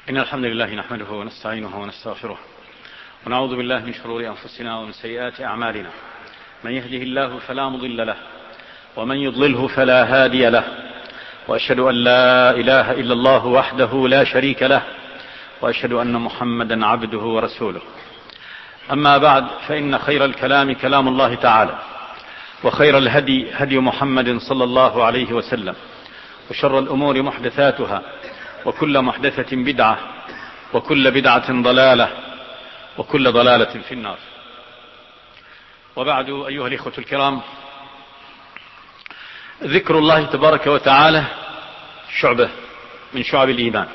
إن الحمد لله نحمده ونستعينه ونستغفره ونعوذ بالله من شرور أنفسنا ومن سيئات أعمالنا. من يهده الله فلا مضل له ومن يضلله فلا هادي له، وأشهد أن لا إله إلا الله وحده لا شريك له، وأشهد أن محمدا عبده ورسوله. أما بعد، فإن خير الكلام كلام الله تعالى، وخير الهدي هدي محمد صلى الله عليه وسلم، وشر الأمور محدثاتها، وكل محدثة بدعة، وكل بدعة ضلالة، وكل ضلالة في النار. وبعد، أيها الإخوة الكرام، ذكر الله تبارك وتعالى شعبة من شعب الإيمان.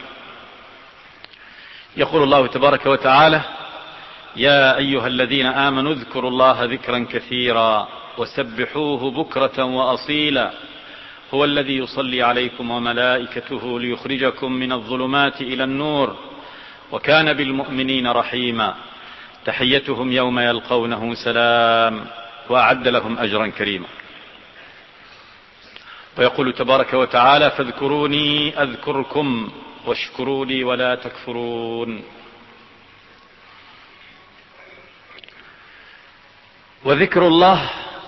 يقول الله تبارك وتعالى: يا أيها الذين آمنوا اذكروا الله ذكرا كثيرا وسبحوه بكرة وأصيلا هو الذي يصلي عليكم وملائكته ليخرجكم من الظلمات إلى النور وكان بالمؤمنين رحيما تحيتهم يوم يلقونه سلام وأعد لهم أجرا كريما. ويقول تبارك وتعالى: فاذكروني أذكركم واشكروا لي ولا تكفرون. وذكر الله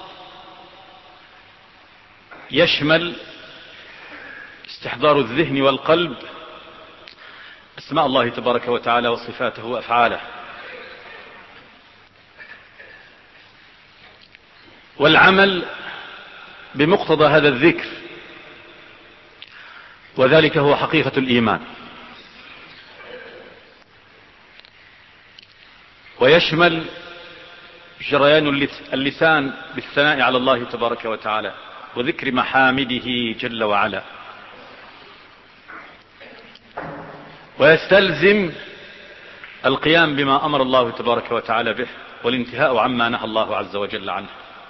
يشمل استحضار الذهن والقلب أسماء الله تبارك وتعالى وصفاته وأفعاله، والعمل بمقتضى هذا الذكر، وذلك هو حقيقة الإيمان. ويشمل جريان اللسان بالثناء على الله تبارك وتعالى وذكر محامده جل وعلا، ويستلزم القيام بما أمر الله تبارك وتعالى به والانتهاء عما نهى الله عز وجل عنه.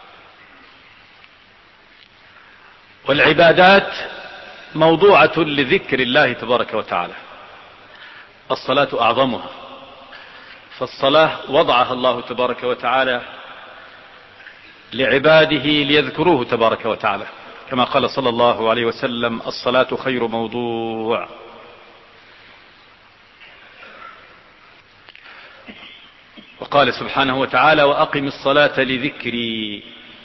والعبادات موضوعة لذكر الله تبارك وتعالى، الصلاة أعظمها، فالصلاة وضعها الله تبارك وتعالى لعباده ليذكروه تبارك وتعالى، كما قال صلى الله عليه وسلم: الصلاة خير موضوع. وقال سبحانه وتعالى: وأقم الصلاة لذكري.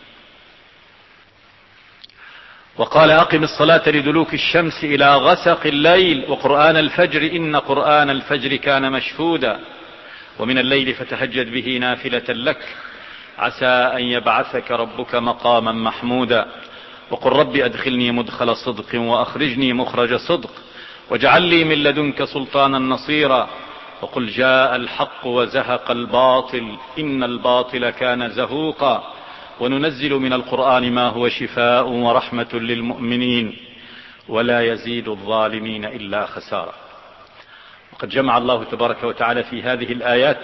وقال: أقم الصلاة لدلوك الشمس إلى غسق الليل وقرآن الفجر إن قرآن الفجر كان مشهودا ومن الليل فتهجد به نافلة لك عسى أن يبعثك ربك مقاما محمودا وقل رب أدخلني مدخل صدق وأخرجني مخرج صدق واجعل لي من لدنك سلطانا نصيرا وقل جاء الحق وزهق الباطل إن الباطل كان زهوقا وننزل من القرآن ما هو شفاء ورحمة للمؤمنين ولا يزيد الظالمين إلا خسارا. وقد جمع الله تبارك وتعالى في هذه الآيات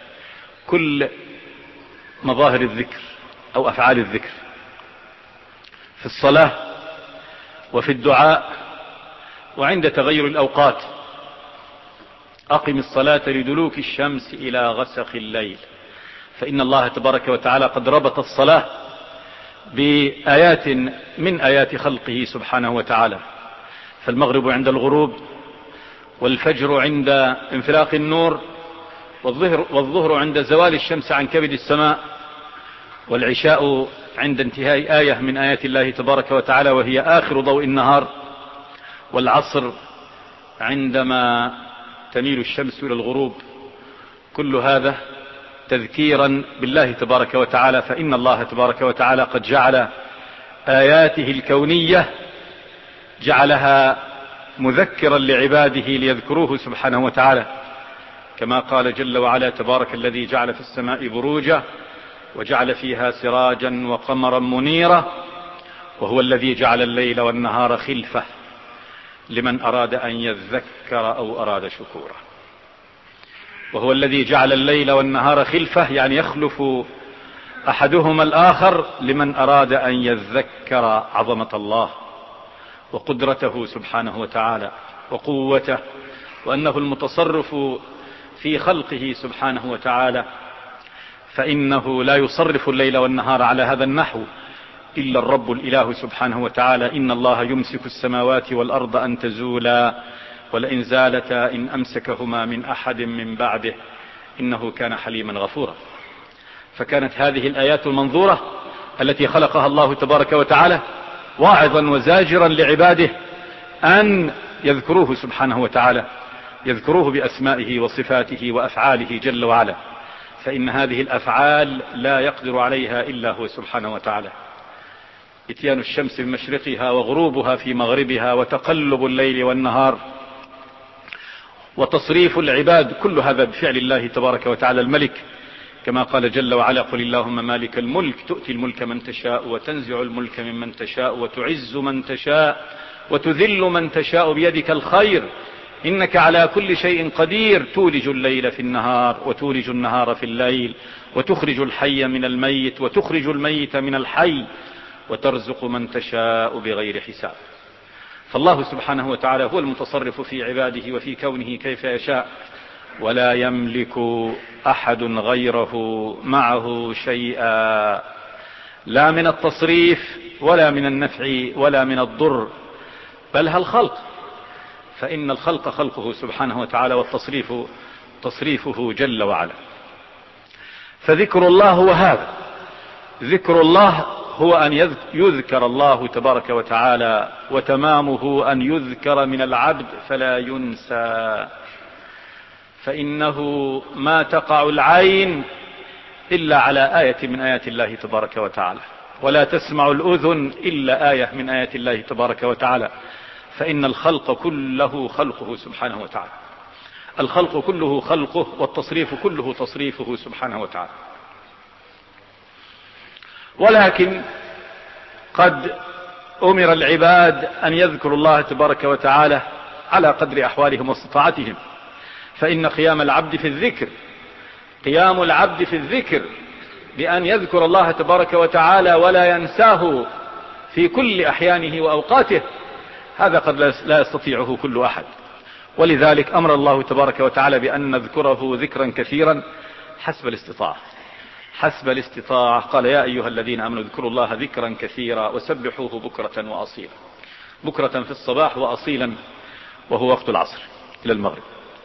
كل مظاهر الذكر أو أفعال الذكر في الصلاة وفي الدعاء وعند تغير الأوقات. أقم الصلاة لدلوك الشمس إلى غسق الليل، فإن الله تبارك وتعالى قد ربط الصلاة بآيات من آيات خلقه سبحانه وتعالى، فالمغرب عند الغروب، والفجر عند انفلاق النور، والظهر عند زوال الشمس عن كبد السماء، والعشاء عند انتهاء آية من آيات الله تبارك وتعالى وهي آخر ضوء النهار، والعصر عندما تميل الشمس إلى الغروب. كل هذا تذكيرا بالله تبارك وتعالى، فإن الله تبارك وتعالى قد جعل آياته الكونية جعلها مذكرا لعباده ليذكروه سبحانه وتعالى، كما قال جل وعلا: تبارك الذي جعل في السماء بروجا وجعل فيها سراجا وقمرا منيرا وهو الذي جعل الليل والنهار خلفة لمن أراد أن يذكر أو أراد شكورا. وهو الذي جعل الليل والنهار خلفة يعني يخلف أحدهما الآخر لمن أراد أن يذكر عظمة الله وقدرته سبحانه وتعالى وقوته، وأنه المتصرف في خلقه سبحانه وتعالى، فإنه لا يصرف الليل والنهار على هذا النحو إلا الرب الإله سبحانه وتعالى: إن الله يمسك السماوات والأرض أن تزولا ولئن زالتا إن أمسكهما من أحد من بعده إنه كان حليما غفورا. فكانت هذه الآيات المنظورة التي خلقها الله تبارك وتعالى واعظا وزاجرا لعباده أن يذكروه سبحانه وتعالى، يذكروه بأسمائه وصفاته وأفعاله جل وعلا، فإن هذه الأفعال لا يقدر عليها إلا هو سبحانه وتعالى. اتيان الشمس بمشرقها وغروبها في مغربها وتقلب الليل والنهار وتصريف العباد، كل هذا بفعل الله تبارك وتعالى الملك، كما قال جل وعلا: قل اللهم مالك الملك تؤتي الملك من تشاء وتنزع الملك ممن تشاء وتعز من تشاء وتذل من تشاء بيدك الخير إنك على كل شيء قدير تولج الليل في النهار وتولج النهار في الليل وتخرج الحي من الميت وتخرج الميت من الحي وترزق من تشاء بغير حساب. فالله سبحانه وتعالى هو المتصرف في عباده وفي كونه كيف يشاء، ولا يملك أحد غيره معه شيئا، لا من التصريف ولا من النفع ولا من الضر، بل هل خلق، فإن الخلق خلقه سبحانه وتعالى والتصريف تصريفه جل وعلا. فذكر الله هو هذا، ذكر الله هو أن يذكر الله تبارك وتعالى، وتمامه أن يذكر من العبد فلا ينسى، فإنه ما تقع العين إلا على آية من آيات الله تبارك وتعالى، ولا تسمع الأذن إلا آية من آيات الله تبارك وتعالى، فإن الخلق كله خلقه سبحانه وتعالى، الخلق كله خلقه، والتصريف كله تصريفه سبحانه وتعالى. ولكن قد أمر العباد أن يذكروا الله تبارك وتعالى على قدر أحوالهم واستطاعتهم، فإن قيام العبد في الذكر، قيام العبد في الذكر بأن يذكر الله تبارك وتعالى ولا ينساه في كل أحيانه وأوقاته، هذا قد لا يستطيعه كل أحد. ولذلك أمر الله تبارك وتعالى بأن نذكره ذكرا كثيرا حسب الاستطاعة، حسب الاستطاعة. قال: يا أيها الذين آمنوا اذكروا الله ذكرا كثيرا وسبحوه بكرة وأصيلا، بكرة في الصباح وأصيلا وهو وقت العصر إلى المغرب.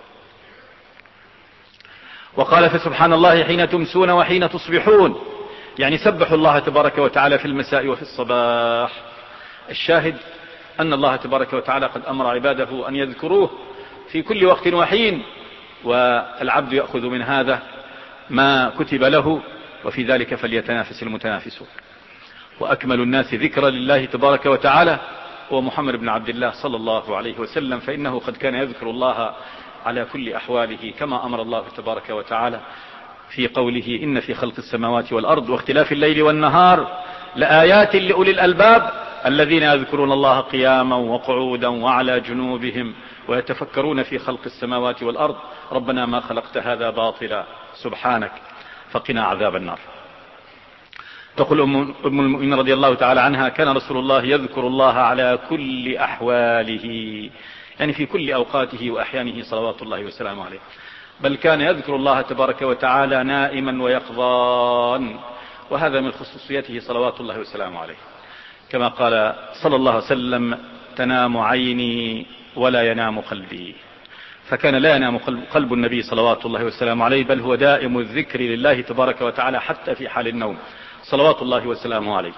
وقال: فسبحان الله حين تمسون وحين تصبحون، يعني سبحوا الله تبارك وتعالى في المساء وفي الصباح. الشاهد أن الله تبارك وتعالى قد أمر عباده أن يذكروه في كل وقت وحين، والعبد يأخذ من هذا ما كتب له، وفي ذلك فليتنافس المتنافسون. وأكمل الناس ذكرا لله تبارك وتعالى هو محمد بن عبد الله صلى الله عليه وسلم، فإنه قد كان يذكر الله على كل أحواله، كما أمر الله تبارك وتعالى في قوله: إن في خلق السماوات والأرض واختلاف الليل والنهار لآيات لأولي الألباب الذين يذكرون الله قياما وقعودا وعلى جنوبهم ويتفكرون في خلق السماوات والأرض ربنا ما خلقت هذا باطلا سبحانك فقنا عذاب النار. تقول أم المؤمنين رضي الله تعالى عنها: كان رسول الله يذكر الله على كل أحواله، يعني في كل أوقاته وأحيانه صلوات الله وسلامه عليه، بل كان يذكر الله تبارك وتعالى نائما ويقظان، وهذا من خصوصيته صلوات الله وسلامه عليه، كما قال صلى الله عليه وسلم: تنام عيني ولا ينام قلبي. فكان لا ينام قلب النبي صلوات الله وسلامه عليه، بل هو دائم الذكر لله تبارك وتعالى حتى في حال النوم صلوات الله وسلامه عليه.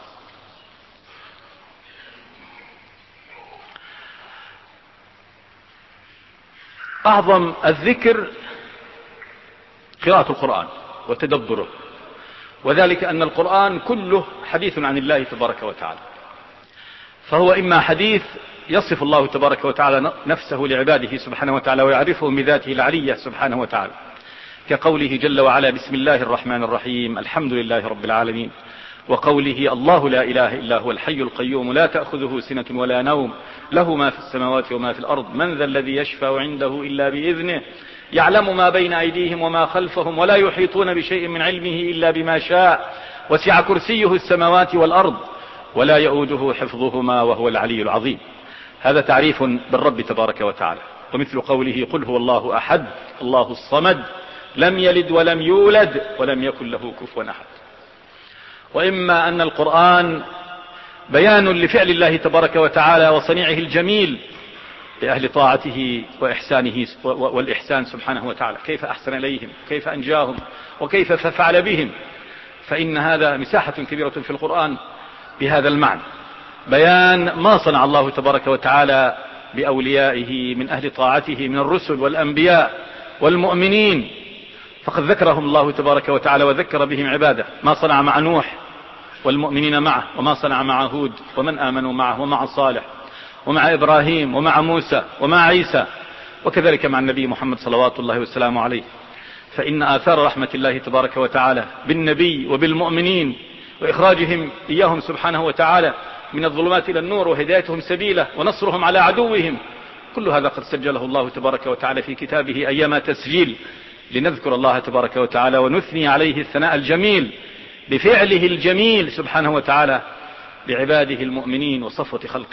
أعظم الذكر قراءة القرآن وتدبره، وذلك أن القرآن كله حديث عن الله تبارك وتعالى، فهو إما حديث يصف الله تبارك وتعالى نفسه لعباده سبحانه وتعالى ويعرفهم بذاته العلية سبحانه وتعالى، كقوله جل وعلا: بسم الله الرحمن الرحيم الحمد لله رب العالمين، وقوله: الله لا إله إلا هو الحي القيوم لا تأخذه سنة ولا نوم له ما في السماوات وما في الأرض من ذا الذي يشفع عنده إلا بإذنه يعلم ما بين أيديهم وما خلفهم ولا يحيطون بشيء من علمه إلا بما شاء وسع كرسيه السماوات والأرض ولا يؤوده حفظهما وهو العلي العظيم. هذا تعريف بالرب تبارك وتعالى. ومثل قوله: قل هو الله أحد الله الصمد لم يلد ولم يولد ولم يكن له كفوا أحد. وإما أن القرآن بيان لفعل الله تبارك وتعالى وصنيعه الجميل لأهل طاعته وإحسانه والإحسان سبحانه وتعالى، كيف أحسن إليهم، كيف أنجاهم، وكيف فعل بهم. فإن هذا مساحة كبيرة في القرآن بهذا المعنى، بيان ما صنع الله تبارك وتعالى بأوليائه من أهل طاعته من الرسل والأنبياء والمؤمنين، فقد ذكرهم الله تبارك وتعالى وذكر بهم عباده، ما صنع مع نوح والمؤمنين معه، وما صنع مع هود ومن آمنوا معه، ومع صالح، ومع إبراهيم، ومع موسى، ومع عيسى، وكذلك مع النبي محمد صلوات الله والسلام عليه. فإن آثار رحمة الله تبارك وتعالى بالنبي وبالمؤمنين وإخراجهم إياهم سبحانه وتعالى من الظلمات إلى النور وهدايتهم سبيله ونصرهم على عدوهم، كل هذا قد سجله الله تبارك وتعالى في كتابه أيما تسجيل، لنذكر الله تبارك وتعالى ونثني عليه الثناء الجميل بفعله الجميل سبحانه وتعالى بعباده المؤمنين وصفوة خلقه،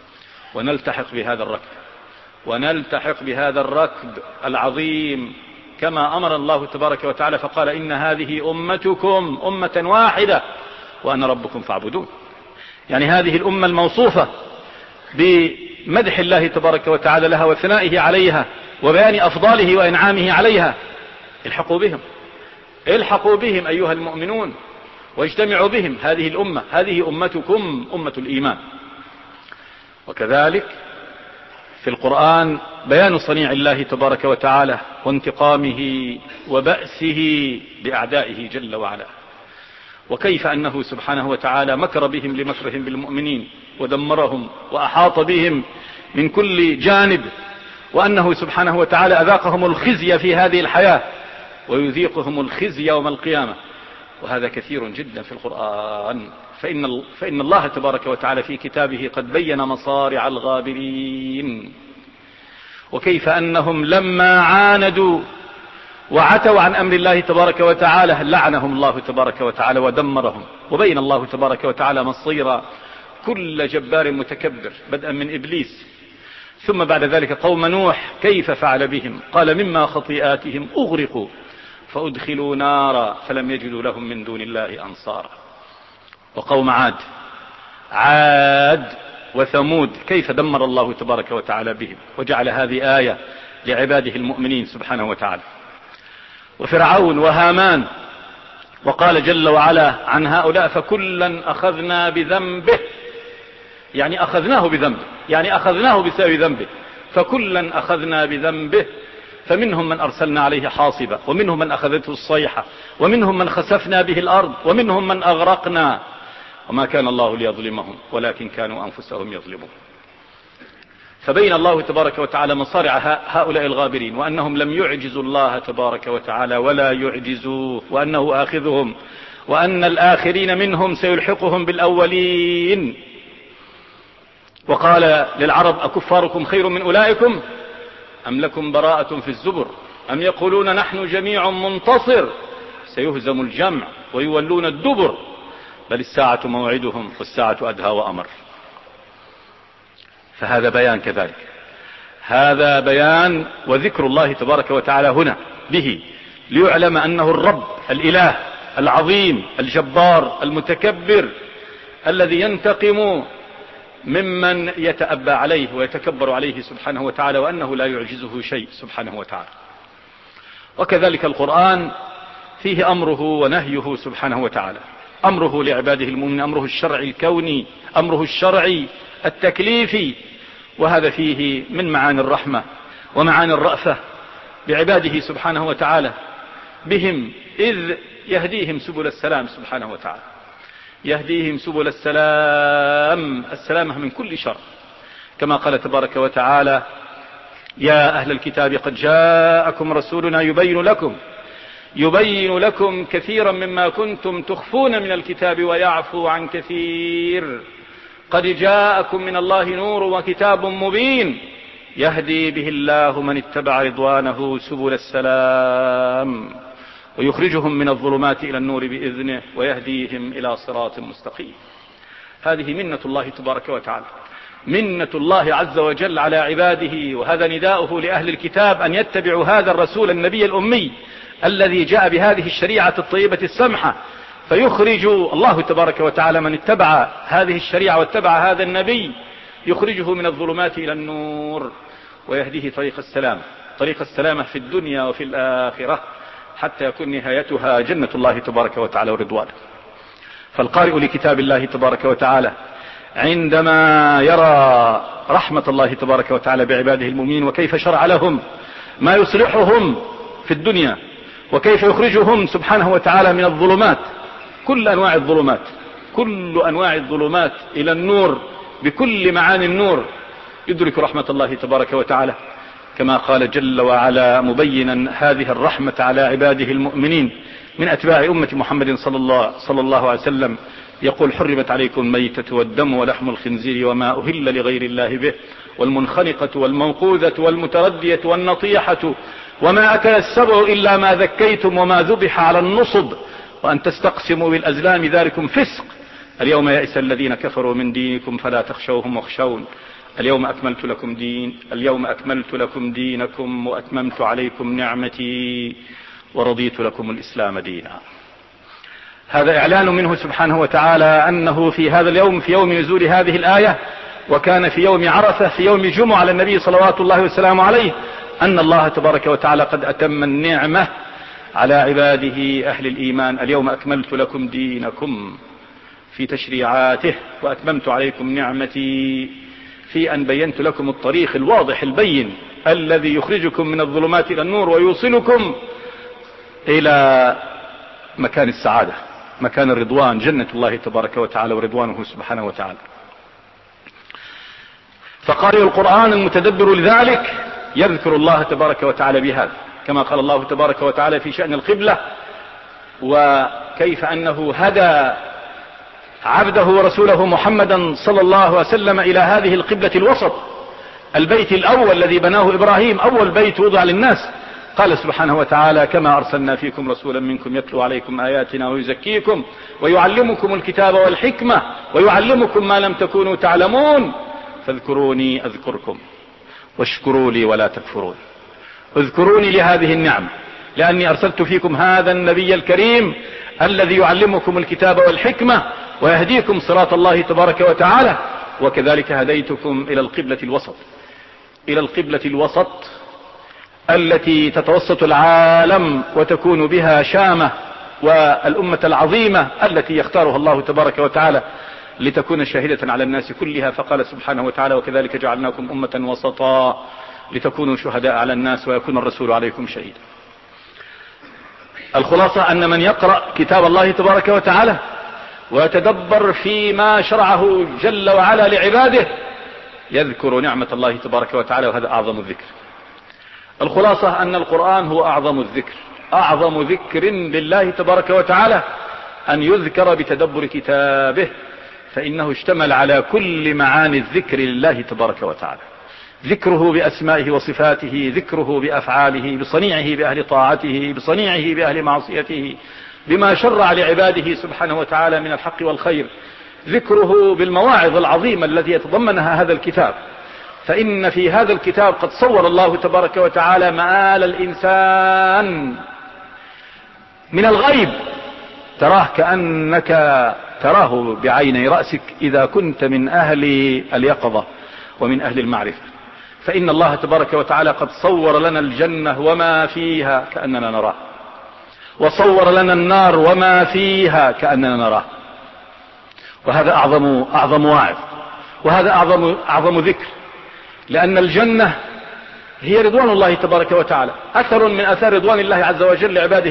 ونلتحق بهذا الركب العظيم كما أمر الله تبارك وتعالى فقال: إن هذه أمتكم أمة واحدة وأنا ربكم فاعبدون. يعني هذه الأمة الموصوفة بمدح الله تبارك وتعالى لها وثنائه عليها وبيان أفضاله وإنعامه عليها، الحقوا بهم أيها المؤمنون واجتمعوا بهم، هذه الأمة، هذه أمتكم أمة الإيمان. وكذلك في القرآن بيان صنيع الله تبارك وتعالى وانتقامه وبأسه بأعدائه جل وعلا، وكيف أنه سبحانه وتعالى مكر بهم لمكرهم بالمؤمنين ودمرهم وأحاط بهم من كل جانب، وأنه سبحانه وتعالى أذاقهم الخزي في هذه الحياة ويذيقهم الخزي يوم القيامة، وهذا كثير جدا في القرآن. فإن الله تبارك وتعالى في كتابه قد بين مصارع الغابرين، وكيف أنهم لما عاندوا وعتوا عن أمر الله تبارك وتعالى لعنهم الله تبارك وتعالى ودمرهم، وبين الله تبارك وتعالى مصير كل جبار متكبر بدءا من إبليس، ثم بعد ذلك قوم نوح كيف فعل بهم، قال: مما خطيئاتهم أغرقوا فأدخلوا نارا فلم يجدوا لهم من دون الله أنصارا. وقوم عاد وثمود كيف دمر الله تبارك وتعالى بهم، وجعل هذه آية لعباده المؤمنين سبحانه وتعالى. وفرعون وهامان، وقال جل وعلا عن هؤلاء: فكلا أخذنا بذنبه، يعني أخذناه بسبب ذنبه، فكلا أخذنا بذنبه، فمنهم من أرسلنا عليه حاصبا، ومنهم من أخذته الصيحة، ومنهم من خسفنا به الأرض، ومنهم من أغرقنا، وما كان الله ليظلمهم ولكن كانوا أنفسهم يظلمون. فبين الله تبارك وتعالى مصارع هؤلاء الغابرين، وأنهم لم يعجزوا الله تبارك وتعالى ولا يعجزوه، وأنه آخذهم، وأن الآخرين منهم سيلحقهم بالأولين. وقال للعرب: أكفاركم خير من أولئكم أم لكم براءة في الزبر أم يقولون نحن جميع منتصر سيهزم الجمع ويولون الدبر بل الساعة موعدهم والساعة أدهى وأمر. فهذا بيان كذلك، هذا بيان وذكر الله تبارك وتعالى هنا به ليعلم أنه الرب الإله العظيم الجبار المتكبر الذي ينتقم ممن يتأبى عليه ويتكبر عليه سبحانه وتعالى، وأنه لا يعجزه شيء سبحانه وتعالى. وكذلك القرآن فيه أمره ونهيه سبحانه وتعالى، أمره لعباده المؤمنين، أمره الشرعي الكوني، أمره الشرعي التكليفي، وهذا فيه من معاني الرحمة ومعاني الرأفة بعباده سبحانه وتعالى بهم، إذ يهديهم سبل السلام سبحانه وتعالى، يهديهم سبل السلام، السلامة من كل شر، كما قال تبارك وتعالى: يا أهل الكتاب قد جاءكم رسولنا يبين لكم كثيرا مما كنتم تخفون من الكتاب ويعفو عن كثير، قد جاءكم من الله نور وكتاب مبين يهدي به الله من اتبع رضوانه سبل السلام ويخرجهم من الظلمات إلى النور بإذنه ويهديهم إلى صراط مستقيم. هذه منة الله تبارك وتعالى، منة الله عز وجل على عباده، وهذا نداؤه لأهل الكتاب أن يتبعوا هذا الرسول النبي الأمي الذي جاء بهذه الشريعة الطيبة السمحة، فيخرج الله تبارك وتعالى من اتبع هذه الشريعة واتبع هذا النبي، يخرجه من الظلمات إلى النور ويهديه طريق السلامة في الدنيا وفي الآخرة، حتى يكون نهايتها جنة الله تبارك وتعالى ورضوانه. فالقارئ لكتاب الله تبارك وتعالى عندما يرى رحمة الله تبارك وتعالى بعباده المؤمنين، وكيف شرع لهم ما يصلحهم في الدنيا، وكيف يخرجهم سبحانه وتعالى من الظلمات، كل أنواع الظلمات إلى النور بكل معاني النور، يدرك رحمة الله تبارك وتعالى، كما قال جل وعلا مبينا هذه الرحمة على عباده المؤمنين من أتباع أمة محمد صلى الله عليه وسلم، يقول: حرمت عليكم الميتة والدم ولحم الخنزير وما أهل لغير الله به والمنخنقة والموقوذة والمتردية والنطيحة وما أكل السبع إلا ما ذكيتم وما ذبح على النصب وأن تستقسموا بالأزلام ذلكم فسق. اليوم يئس الذين كفروا من دينكم فلا تخشوهم واخشون اليوم أكملت لكم دينكم وأتممت عليكم نعمتي ورضيت لكم الإسلام دينا. هذا إعلان منه سبحانه وتعالى أنه في هذا اليوم، في يوم نزول هذه الآية، وكان في يوم عرفة، في يوم جمعة على النبي صلوات الله والسلام عليه، أن الله تبارك وتعالى قد أتم النعمة على عباده أهل الإيمان. اليوم أكملت لكم دينكم في تشريعاته وأتممت عليكم نعمتي في أن بينت لكم الطريق الواضح البين الذي يخرجكم من الظلمات إلى النور ويوصلكم إلى مكان السعادة، مكان الرضوان، جنة الله تبارك وتعالى ورضوانه سبحانه وتعالى. فقارئ القرآن المتدبر لذلك يذكر الله تبارك وتعالى بهذا، كما قال الله تبارك وتعالى في شأن القبلة، وكيف أنه هدى عبده ورسوله محمدا صلى الله عليه وسلم إلى هذه القبلة الوسط، البيت الأول الذي بناه إبراهيم، أول بيت وضع للناس. قال سبحانه وتعالى: كما أرسلنا فيكم رسولا منكم يتلو عليكم آياتنا ويزكيكم ويعلمكم الكتاب والحكمة ويعلمكم ما لم تكونوا تعلمون فاذكروني أذكركم واشكروا لي ولا تكفرون. اذكروني لهذه النعم، لأني أرسلت فيكم هذا النبي الكريم الذي يعلمكم الكتاب والحكمة ويهديكم صراط الله تبارك وتعالى، وكذلك هديتكم إلى القبلة الوسط التي تتوسط العالم وتكون بها شامة، والأمة العظيمة التي يختارها الله تبارك وتعالى لتكون شاهدة على الناس كلها. فقال سبحانه وتعالى: وكذلك جعلناكم أمة وسطا لتكونوا شهداء على الناس ويكون الرسول عليكم شهيدا. الخلاصة أن من يقرأ كتاب الله تبارك وتعالى ويتدبر فيما شرعه جل وعلا لعباده يذكر نعمة الله تبارك وتعالى، وهذا أعظم الذكر. الخلاصة أن القرآن هو أعظم ذكر لله تبارك وتعالى أن يذكر بتدبر كتابه، فإنه اشتمل على كل معاني الذكر لله تبارك وتعالى: ذكره بأسمائه وصفاته، ذكره بأفعاله، بصنيعه بأهل طاعته، بصنيعه بأهل معصيته، بما شرع لعباده سبحانه وتعالى من الحق والخير، ذكره بالمواعظ العظيمة التي يتضمنها هذا الكتاب. فإن في هذا الكتاب قد صور الله تبارك وتعالى مآل الإنسان من الغيب، تراه كأنك تراه بعيني رأسك إذا كنت من أهل اليقظة ومن أهل المعرفة. فإن الله تبارك وتعالى قد صور لنا الجنة وما فيها كأننا نراه، وصور لنا النار وما فيها كأننا نراه. وهذا أعظم واعظ، وهذا أعظم ذكر، لأن الجنة هي رضوان الله تبارك وتعالى، أثر من أثار رضوان الله عز وجل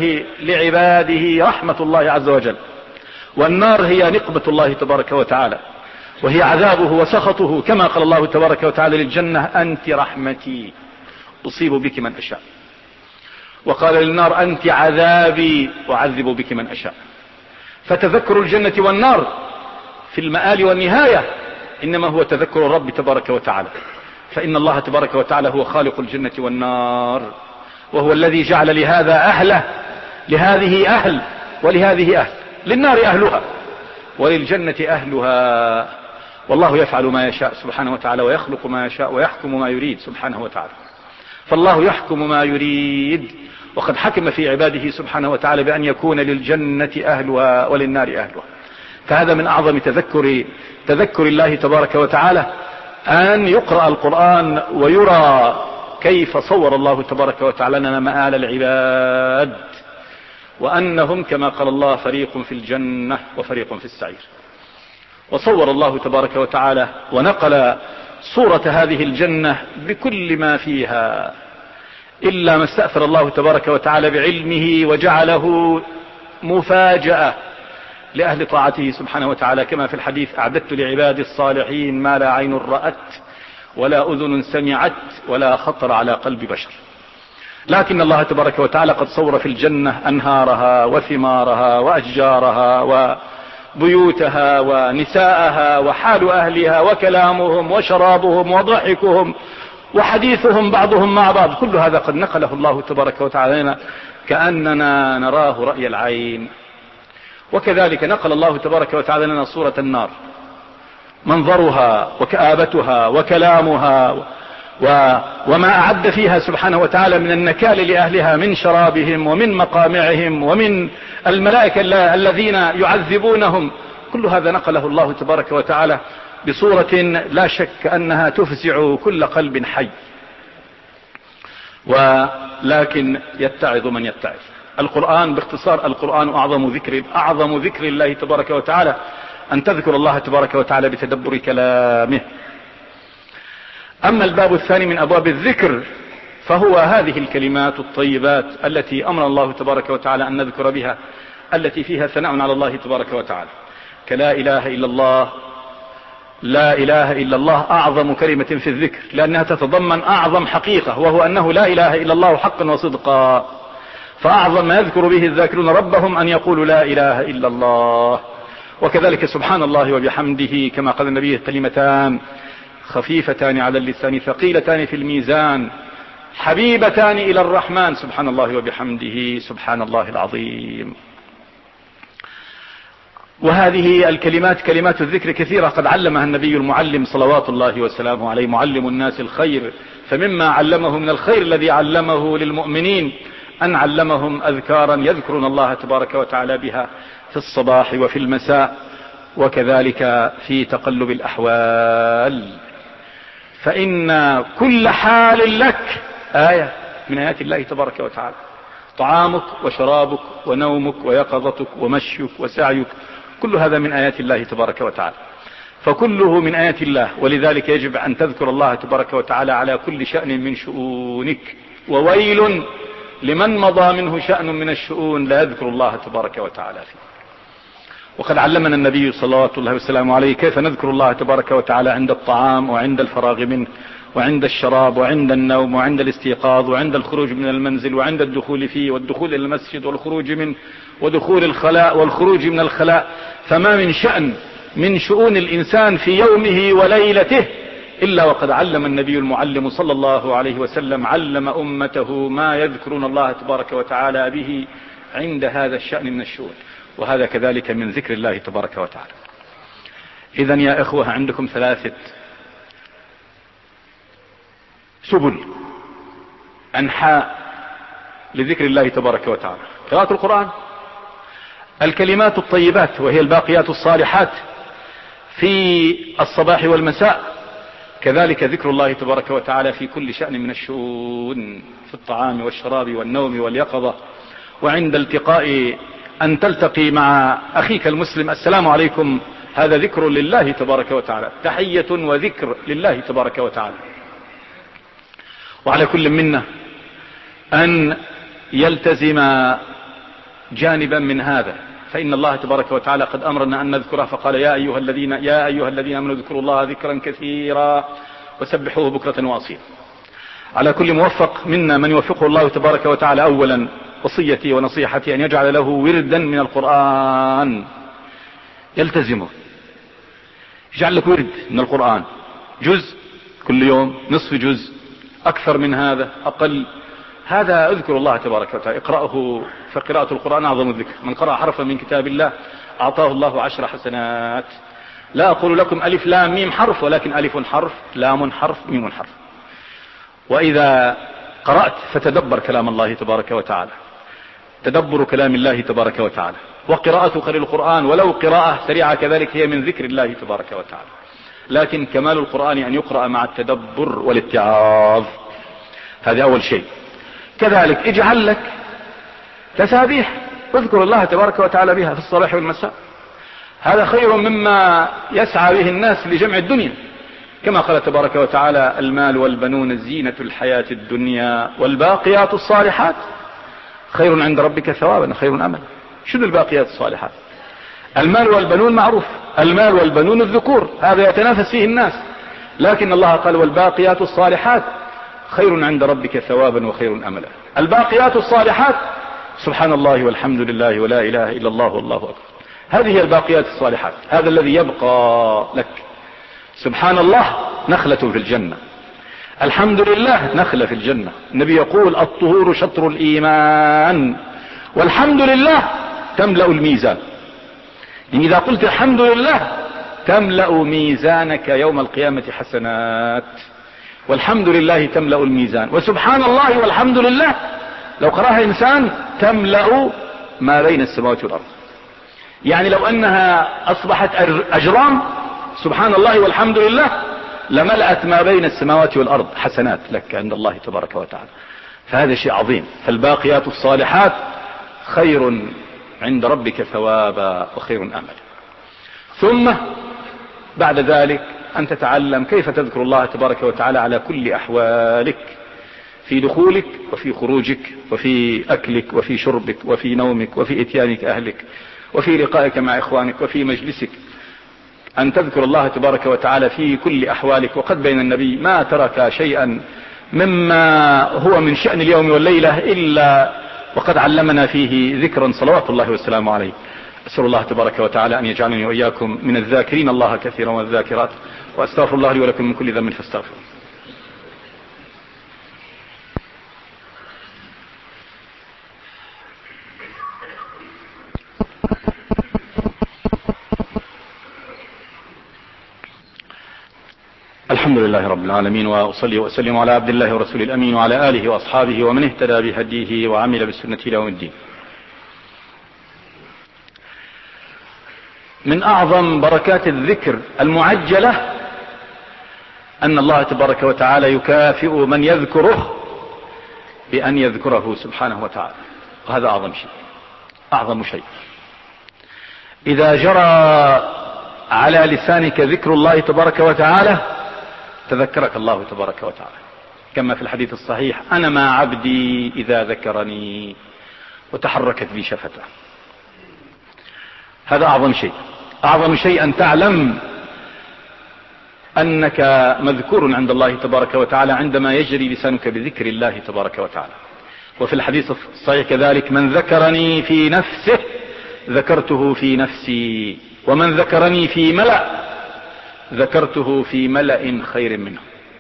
لعباده رحمة الله عز وجل. والنار هي نقمة الله تبارك وتعالى، وهي عذابه وسخطه، كما قال الله تبارك وتعالى للجنة: أنت رحمتي أصيب بك من أشاء. وقال للنار: أنت عذابي أعذب بك من أشاء. فتذكر الجنة والنار في المآل والنهاية إنما هو تذكر الرب تبارك وتعالى، فإن الله تبارك وتعالى هو خالق الجنة والنار، وهو الذي جعل لهذا أهله، لهذه أهل ولهذه أهل، للنار أهلها وللجنة أهلها. والله يفعل ما يشاء سبحانه وتعالى، ويخلق ما يشاء ويحكم ما يريد سبحانه وتعالى. فالله يحكم ما يريد، وقد حكم في عباده سبحانه وتعالى بأن يكون للجنة أهلها وللنار أهلها. فهذا من أعظم تذكر الله تبارك وتعالى أن يقرأ القرآن ويرى كيف صور الله تبارك وتعالى لنا مآل العباد، وأنهم كما قال الله فريق في الجنة وفريق في السعير. وصور الله تبارك وتعالى ونقل صورة هذه الجنة بكل ما فيها، إلا ما استأثر الله تبارك وتعالى بعلمه وجعله مفاجأة لأهل طاعته سبحانه وتعالى، كما في الحديث: أعددت لعبادي الصالحين ما لا عين رأت ولا أذن سمعت ولا خطر على قلب بشر. لكن الله تبارك وتعالى قد صور في الجنة أنهارها وثمارها وأشجارها وبيوتها ونساءها وحال أهلها وكلامهم وشرابهم وضحكهم وحديثهم بعضهم مع بعض. كل هذا قد نقله الله تبارك وتعالى لنا كأننا نراه رأي العين. وكذلك نقل الله تبارك وتعالى لنا صورة النار، منظرها وكآبتها وكلامها وما أعد فيها سبحانه وتعالى من النكال لأهلها من شرابهم ومن مقامعهم ومن الملائكة الذين يعذبونهم. كل هذا نقله الله تبارك وتعالى بصورة لا شك أنها تفزع كل قلب حي، ولكن يتعظ من يتعظ. القرآن باختصار، القرآن أعظم ذكر الله تبارك وتعالى أن تذكر الله تبارك وتعالى بتدبر كلامه. أما الباب الثاني من أبواب الذكر فهو هذه الكلمات الطيبات التي أمر الله تبارك وتعالى أن نذكر بها، التي فيها ثناء على الله تبارك وتعالى، كلا إله إلا الله. لا إله إلا الله أعظم كلمة في الذكر، لأنها تتضمن أعظم حقيقة، وهو أنه لا إله إلا الله حقا وصدقا. فأعظم ما يذكر به الذاكرون ربهم أن يقولوا لا إله إلا الله. وكذلك سبحان الله وبحمده، كما قال النبي: كلمتان خفيفتان على اللسان ثقيلتان في الميزان حبيبتان إلى الرحمن، سبحان الله وبحمده سبحان الله العظيم. وهذه الكلمات كلمات الذكر كثيرة قد علمها النبي المعلم صلوات الله وسلامه عليه، معلم الناس الخير. فمما علمه من الخير الذي علمه للمؤمنين أن علمهم أذكارا يذكرون الله تبارك وتعالى بها في الصباح وفي المساء، وكذلك في تقلب الأحوال. فإن كل حال لك آية من آيات الله تبارك وتعالى. طعامك وشرابك ونومك ويقظتك ومشيك وسعيك، كل هذا من آيات الله تبارك وتعالى، فكله من آيات الله. ولذلك يجب أن تذكر الله تبارك وتعالى على كل شأن من شؤونك، وويل لمن مضى منه شأن من الشؤون لا يذكر الله تبارك وتعالى فيه. وقد علمنا النبي صلى الله عليه وسلم عليه كيف نذكر الله تبارك وتعالى عند الطعام وعند الفراغ منه وعند الشراب وعند النوم وعند الاستيقاظ وعند الخروج من المنزل وعند الدخول فيه والدخول إلى المسجد والخروج منه ودخول الخلاء والخروج من الخلاء. فما من شأن من شؤون الإنسان في يومه وليلته إلا وقد علم النبي المعلم صلى الله عليه وسلم، علم أمته ما يذكرون الله تبارك وتعالى به عند هذا الشأن من الشؤون. وهذا كذلك من ذكر الله تبارك وتعالى. إذن يا إخوة، عندكم 3 سبل أنحاء لذكر الله تبارك وتعالى: قراءة القرآن، الكلمات الطيبات وهي الباقيات الصالحات في الصباح والمساء، كذلك ذكر الله تبارك وتعالى في كل شأن من الشؤون، في الطعام والشراب والنوم واليقظة، وعند التقاء أن تلتقي مع أخيك المسلم السلام عليكم، هذا ذكر لله تبارك وتعالى، تحية وذكر لله تبارك وتعالى. وعلى كل منا أن يلتزم جانبا من هذا، فإن الله تبارك وتعالى قد أمرنا أن نذكره، فقال: يا أيها الذين آمنوا اذكروا الله ذكرا كثيرا وسبحوه بكرة وأصيلا. على كل موفق منا من يوفقه الله تبارك وتعالى، أولا وصيتي ونصيحتي أن يجعل له وردا من القرآن يلتزمه. يجعل لك ورد من القرآن، جزء كل يوم، نصف جزء، أكثر من هذا، أقل. هذا اذكر الله تبارك وتعالى، اقرأه، فقراءة القرآن أعظم الذكر. من قرأ حرفا من كتاب الله أعطاه الله 10 حسنات. لا أقول لكم ألف لام ميم حرف، ولكن ألف حرف، لام حرف، ميم حرف. وإذا قرأت فتدبر كلام الله تبارك وتعالى، تدبر كلام الله تبارك وتعالى، وقراءتك للقرآن ولو قراءة سريعة كذلك هي من ذكر الله تبارك وتعالى. لكن كمال القرآن أن يقرأ مع التدبر والاتعاظ. هذا أول شيء. كذلك اجعل لك تسابيح اذكر الله تبارك وتعالى بها في الصباح والمساء، هذا خير مما يسعى به الناس لجمع الدنيا، كما قال تبارك وتعالى: المال والبنون زينة الحياة الدنيا والباقيات الصالحات خير عند ربك ثوابا خير أملا. شنو الباقيات الصالحات؟ المال والبنون معروف، المال والبنون الذكور، هذا يتنافس فيه الناس، لكن الله قال: والباقيات الصالحات خير عند ربك ثوابا وخير أملا. الباقيات الصالحات سبحان الله والحمد لله ولا إله إلا الله والله أكبر، هذه هي الباقيات الصالحات، هذا الذي يبقى لك. سبحان الله نخلة في الجنة، الحمد لله نخلة في الجنة. النبي يقول: الطهور شطر الإيمان والحمد لله تملأ الميزان. يعني إذا قلت الحمد لله تملأ ميزانك يوم القيامة حسنات، والحمد لله تملأ الميزان، وسبحان الله والحمد لله لو قرأها إنسان تملأ ما بين السماوات والأرض. يعني لو أنها أصبحت أجرام سبحان الله والحمد لله لملأت ما بين السماوات والأرض حسنات لك عند الله تبارك وتعالى. فهذا شيء عظيم. فالباقيات الصالحات خير عند ربك ثوابا وخير أملا. ثم بعد ذلك أن تتعلم كيف تذكر الله تبارك وتعالى على كل أحوالك، في دخولك وفي خروجك وفي أكلك وفي شربك وفي نومك وفي إتيانك أهلك وفي لقائك مع إخوانك وفي مجلسك، أن تذكر الله تبارك وتعالى في كل أحوالك. وقد بين النبي ما ترك شيئا مما هو من شأن اليوم والليلة إلا وقد علمنا فيه ذكرا صلوات الله والسلام عليه. أسأل الله تبارك وتعالى أن يجعلني وإياكم من الذاكرين الله كثيرا والذاكرات، وأستغفر الله لي ولكم من كل ذنب فاستغفروا. الحمد لله رب العالمين، وأصلي وأسلم على عبد الله ورسول الأمين وعلى آله وأصحابه ومن اهتدى بهديه وعمل بسنته إلى يوم الدين. من أعظم بركات الذكر المعجلة أن الله تبارك وتعالى يكافئ من يذكره بأن يذكره سبحانه وتعالى، وهذا أعظم شيء. أعظم شيء إذا جرى على لسانك ذكر الله تبارك وتعالى تذكرك الله تبارك وتعالى، كما في الحديث الصحيح: أنا مع عبدي إذا ذكرني وتحركت بي شفته. هذا أعظم شيء. أعظم شيء أن تعلم أنك مذكور عند الله تبارك وتعالى عندما يجري لسانك بذكر الله تبارك وتعالى. وفي الحديث الصحيح كذلك: من ذكرني في نفسه ذكرته في نفسي، ومن ذكرني في ملأ ذكرته في ملأ خير منه.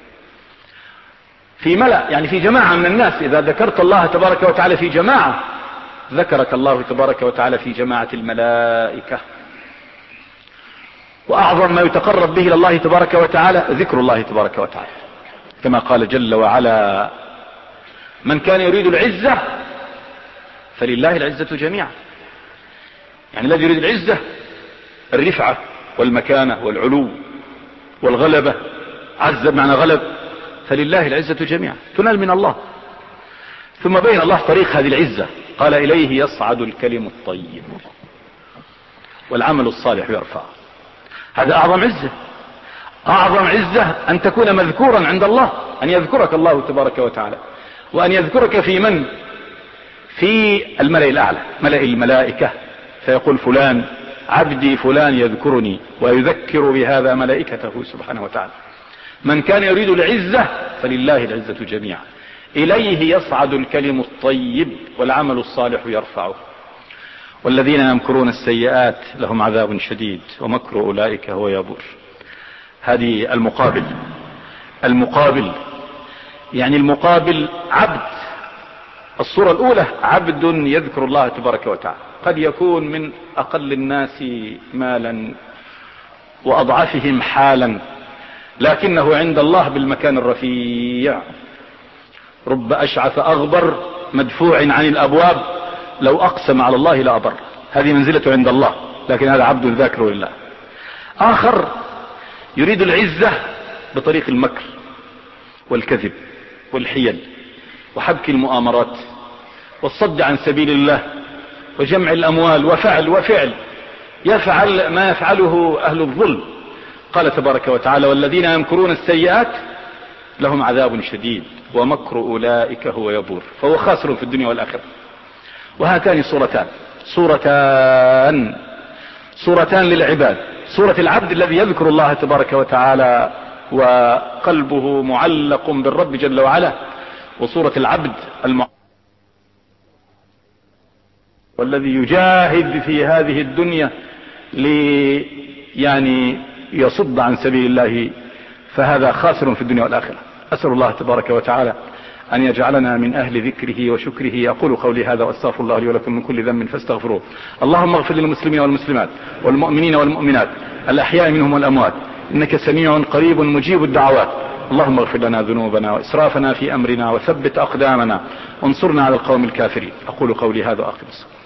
في ملأ يعني في جماعة من الناس، إذا ذكرت الله تبارك وتعالى في جماعة ذكرك الله تبارك وتعالى في جماعة الملائكة. وأعظم ما يتقرب به إلى الله تبارك وتعالى ذكر الله تبارك وتعالى، كما قال جل وعلا: من كان يريد العزة فلله العزة جميعا. يعني الذي يريد العزة، الرفعة والمكانة والعلو والغلبة، عز بمعنى غلب، فلله العزة جميعا تنال من الله. ثم بين الله طريق هذه العزة، قال: إليه يصعد الكلم الطيب والعمل الصالح يرفع. هذا أعظم عزة. أعظم عزة أن تكون مذكورا عند الله، أن يذكرك الله تبارك وتعالى، وأن يذكرك في من؟ في الملأ الأعلى، ملأ الملائكة، فيقول: فلان عبدي فلان يذكرني ويذكر بهذا ملائكته سبحانه وتعالى. من كان يريد العزة فلله العزة جميعا، إليه يصعد الكلم الطيب والعمل الصالح يرفعه، والذين يمكرون السيئات لهم عذاب شديد ومكر أولئك هو يبور. هذه المقابل يعني المقابل عبد. الصورة الأولى عبد يذكر الله تبارك وتعالى، قد يكون من أقل الناس مالا وأضعفهم حالا، لكنه عند الله بالمكان الرفيع. رب أشعث أغبر مدفوع عن الأبواب لو أقسم على الله لأبر. هذه منزلته عند الله، لكن هذا عبد ذاكر لله. آخر يريد العزة بطريق المكر والكذب والحيل وحبك المؤامرات والصد عن سبيل الله وجمع الأموال وفعل يفعل ما يفعله أهل الظلم. قال تبارك وتعالى: والذين يمكرون السيئات لهم عذاب شديد ومكر أولئك هو يبور. فهو خاسر في الدنيا والآخرة. وهاتان صورتان للعباد: صورة العبد الذي يذكر الله تبارك وتعالى وقلبه معلق بالرب جل وعلا، وصورة العبد والذي يجاهد في هذه الدنيا يصد عن سبيل الله، فهذا خاسر في الدنيا والآخرة. أسأل الله تبارك وتعالى أن يجعلنا من أهل ذكره وشكره. أقول قولي هذا وأستغفر الله لي ولكم من كل ذنب فاستغفروه. اللهم اغفر للمسلمين والمسلمات والمؤمنين والمؤمنات الأحياء منهم والأموات، إنك سميع قريب مجيب الدعوات. اللهم اغفر لنا ذنوبنا وإسرافنا في أمرنا وثبت أقدامنا وانصرنا على القوم الكافرين. أقول قولي هذا وأقم الصلاة.